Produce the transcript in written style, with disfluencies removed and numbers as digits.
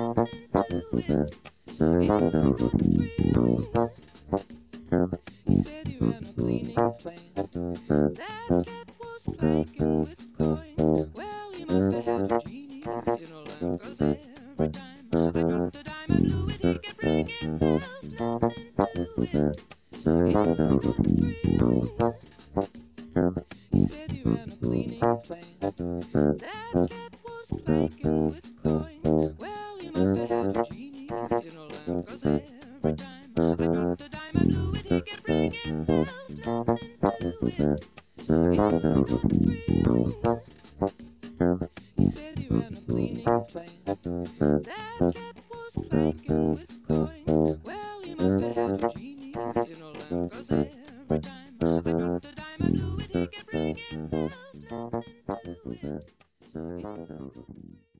He said you had a cleaning plan that was spanking with coin. Well, you must have had a genie, you know, like, 'cause every time I drop the dime into it, he kept bringing dust. He said you had a cleaning plan that was spanking with coin. Well, you must have had a genie, you know, like, 'cause every time I drop the dime into it, he kept bringing dust. He said you had a cleaning plan that was spanking with coin. Well, you must have had a genie, you know, like, 'cause every time I drop the dime into it, he kept bringing dust.